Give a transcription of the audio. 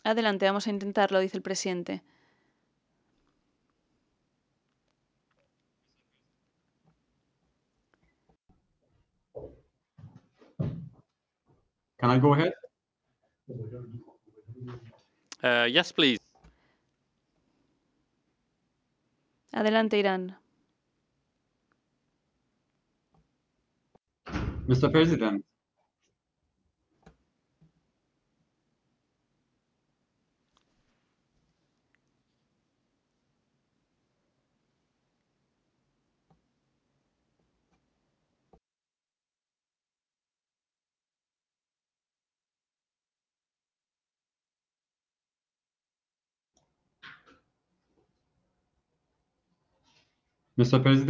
Adelante, vamos a intentarlo, dice el presidente. Can I go ahead? Yes, please. Adelante, Irán. Mr. President, Mr. President,